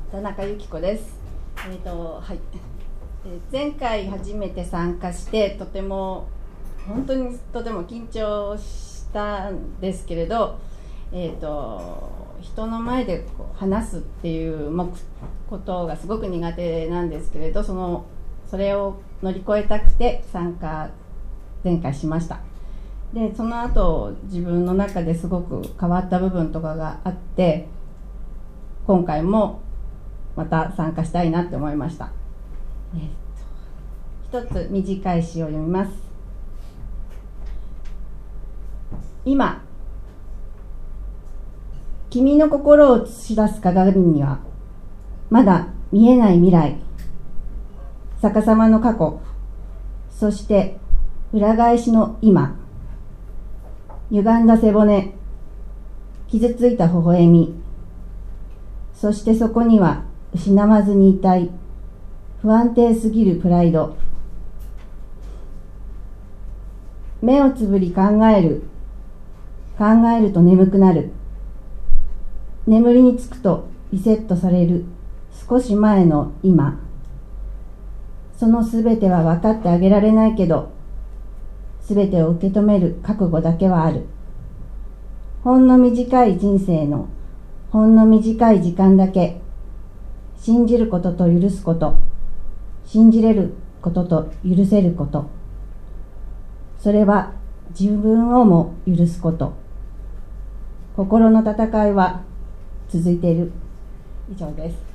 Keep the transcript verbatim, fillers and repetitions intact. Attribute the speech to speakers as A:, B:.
A: 田中由紀子です。えーとはいえー、前回初めて参加してとても本当にとても緊張したんですけれど、えーと人の前でこう話すっていうことがすごく苦手なんですけれど、そのそれを乗り越えたくて参加前回しました。でその後自分の中ですごく変わった部分とかがあって、今回もまた参加したいなって思いました。えー、一つ短い詩を読みます。今、君の心を映し出す鏡にはまだ見えない未来、逆さまの過去、そして裏返しの今、歪んだ背骨、傷ついた微笑み、そしてそこには失わずにいたい不安定すぎるプライド。目をつぶり考える、考えると眠くなる、眠りにつくとリセットされる少し前の今。そのすべては分かってあげられないけど、すべてを受け止める覚悟だけはある。ほんの短い人生のほんの短い時間だけ、信じることと許すこと、信じれることと許せること、それは自分をも許すこと。心の戦いは続いている。以上です。